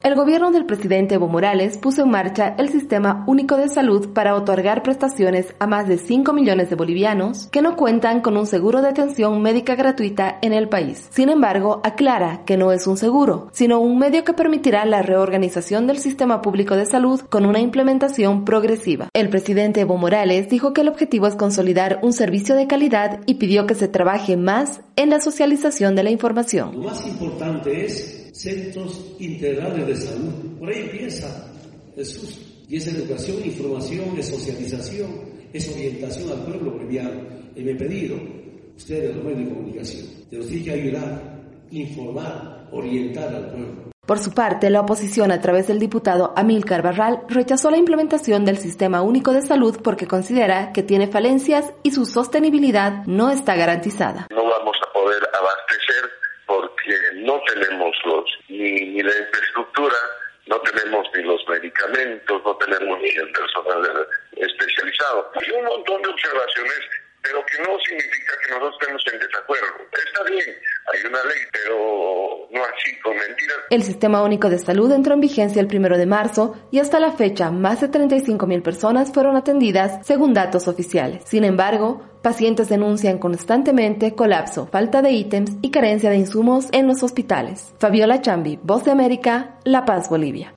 El gobierno del presidente Evo Morales puso en marcha el Sistema Único de Salud para otorgar prestaciones a más de 5 millones de bolivianos que no cuentan con un seguro de atención médica gratuita en el país. Sin embargo, aclara que no es un seguro, sino un medio que permitirá la reorganización del sistema público de salud con una implementación progresiva. El presidente Evo Morales dijo que el objetivo es consolidar un servicio de calidad y pidió que se trabaje más en la socialización de la información. Lo más importante es centros integrales de salud. Por ahí empieza Jesús. Y es educación, información, es socialización, es orientación al pueblo boliviano. Y me he pedido, ustedes los medios de comunicación, que nos tienen que ayudar, informar, orientar al pueblo. Por su parte, la oposición, a través del diputado Amílcar Barral, rechazó la implementación del Sistema Único de Salud porque considera que tiene falencias y su sostenibilidad no está garantizada. No vamos a poder abastecer porque no tenemos ni la infraestructura, no tenemos ni los medicamentos, no tenemos ni el personal especializado. Hay un montón de observaciones, pero que no significa que nosotros estemos en desacuerdo. Está bien, hay una ley, pero no así con mentiras. El Sistema Único de Salud entró en vigencia el 1 de marzo y hasta la fecha más de 35.000 personas fueron atendidas según datos oficiales. Sin embargo, pacientes denuncian constantemente colapso, falta de ítems y carencia de insumos en los hospitales. Fabiola Chambi, Voz de América, La Paz, Bolivia.